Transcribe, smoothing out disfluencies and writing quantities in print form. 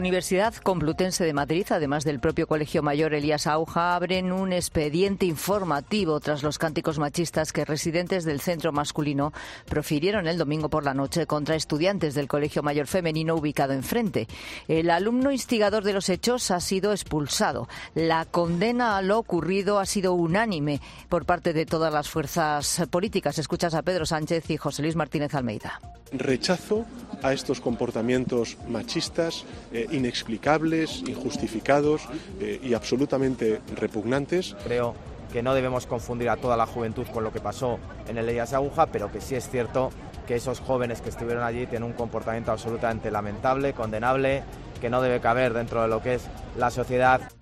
Universidad Complutense de Madrid, además del propio Colegio Mayor Elías Auja, abren un expediente informativo tras los cánticos machistas que residentes del centro masculino profirieron el domingo por la noche contra estudiantes del Colegio Mayor Femenino ubicado enfrente. El alumno instigador de los hechos ha sido expulsado. La condena a lo ocurrido ha sido unánime por parte de todas las fuerzas políticas. Escuchas a Pedro Sánchez y José Luis Martínez Almeida. Rechazo a estos comportamientos machistas, inexplicables, injustificados y absolutamente repugnantes. Creo que no debemos confundir a toda la juventud con lo que pasó en el Elías Auja, pero que sí es cierto que esos jóvenes que estuvieron allí tienen un comportamiento absolutamente lamentable, condenable, que no debe caber dentro de lo que es la sociedad.